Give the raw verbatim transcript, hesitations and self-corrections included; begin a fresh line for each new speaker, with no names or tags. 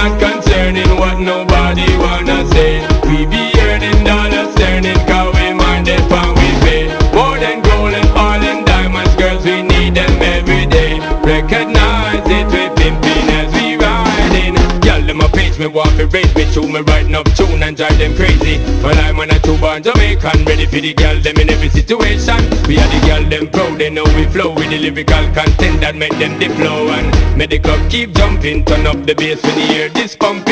not concerning what nobody wanna say. We be earning dollars, turning, cause we mind it and we pay. More than gold and oil and diamonds, girls, we need them every day. Recognize it, we pimping as we riding. Girl, them a page me, want to raise me tune. Me writing up tune and drive them crazy. Well, I'm on a two-born Jamaican, ready for the girl, them in every situation. We are the girl, them proud, they know we flow with the lyrical content that make them the flow. And make the club keep jumping, turn up the bass when you hear this pumping.